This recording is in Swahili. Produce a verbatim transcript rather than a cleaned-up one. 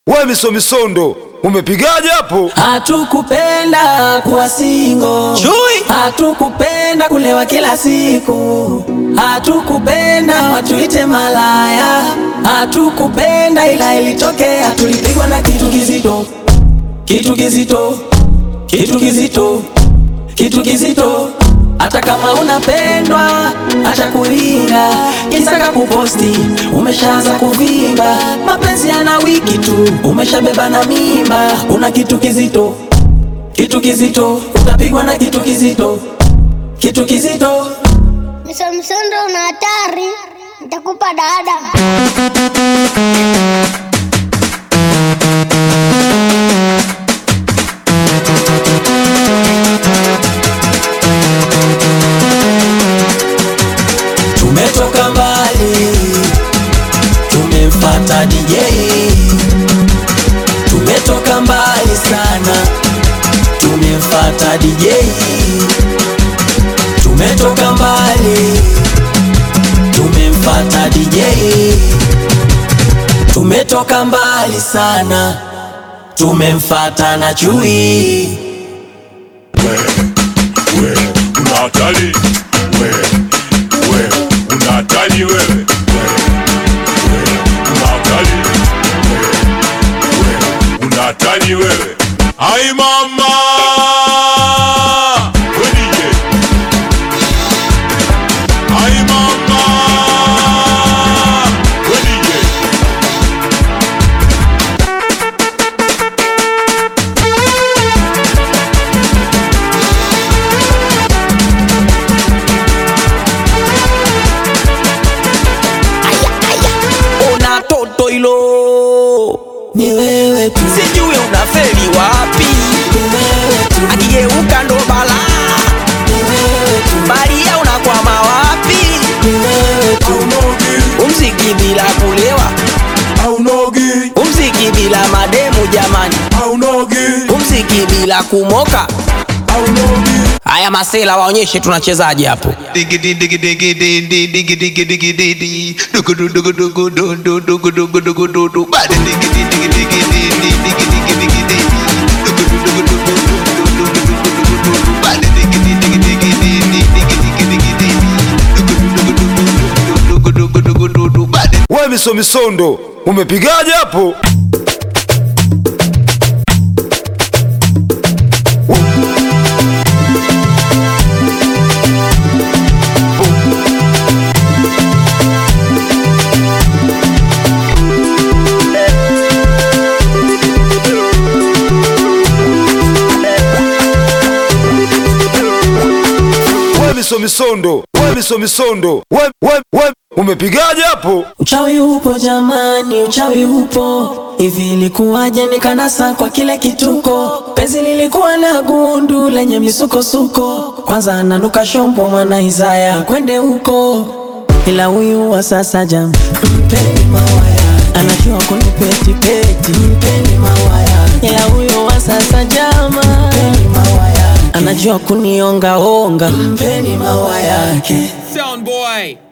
We miso misondo, umepigaje hapo? Hatukupenda kuwa single, hatukupenda kulewa kila siku, hatukupenda watuite malaya, hatukupenda ila ilitokea tulipigwa na kitu kizito, kitu kizito, kitu kizito, kitu kizito. Hata kama unapendwa, acha kuringa, kisaka kuposti, umeshaanza kuvimba. Mapenzi yana wiki tu, umeshabeba na mimba. Una kitu kizito, kitu kizito, utapigwa na kitu kizito, kitu kizito. Miso misondo una hatari, nitakupa dada. Tumetoka mbali, tumemfuata D J. Tumetoka mbali sana, tumemfuata D J. Tumetoka mbali, tumemfuata D J. Tumetoka mbali sana, tumemfuata na chui. We, we, una hatari. We, we, una hatari wewe. We, we, una hatari. We, we, una hatari wewe. Ai mama. We D J. Ai mama. We D J. Ona toto ilo, ni wewe tu. Sijui unafeli wapi, ni wewe tu. Akigeuka ndo bala, ni wewe tu. Baria unakwama wapi, ni wewe tu. Umziki bila kulewa, Aunogi. umziki bila mademu jamani, Aunogi. umziki bila kumoka. Aunogi. Haya masela waonyeshe tunachezaje hapo. Diggy diggy diggy diggy diggy diggy diggy diggy dugu dugu dugu dugu dugu dugu dugu dugu dugu bad diggy diggy diggy diggy diggy diggy diggy dugu dugu dugu dugu dugu dugu bad diggy diggy diggy diggy diggy diggy dugu dugu dugu dugu bad. We miso misondo, umepigaje hapo? We miso misondo, we miso misondo, we, we, we, umepigaje hapo? Uchawi upo jamani, uchawi upo. Hivi ilikuwaje nikanasa kwa kile kituko? Penzi lilikuwa na gundu lenye misukosuko. Kwanza ananuka shombo mwana Isaya kwende huko. Ila huyu wa sasa jam, mpeni mawaya, anajua kunipeti peti, mpeni mawaya. Ila huyu wa sasa jama, mpeni mawaya, anajua kunionga onga, mpeni mawaya yake. Sound boy.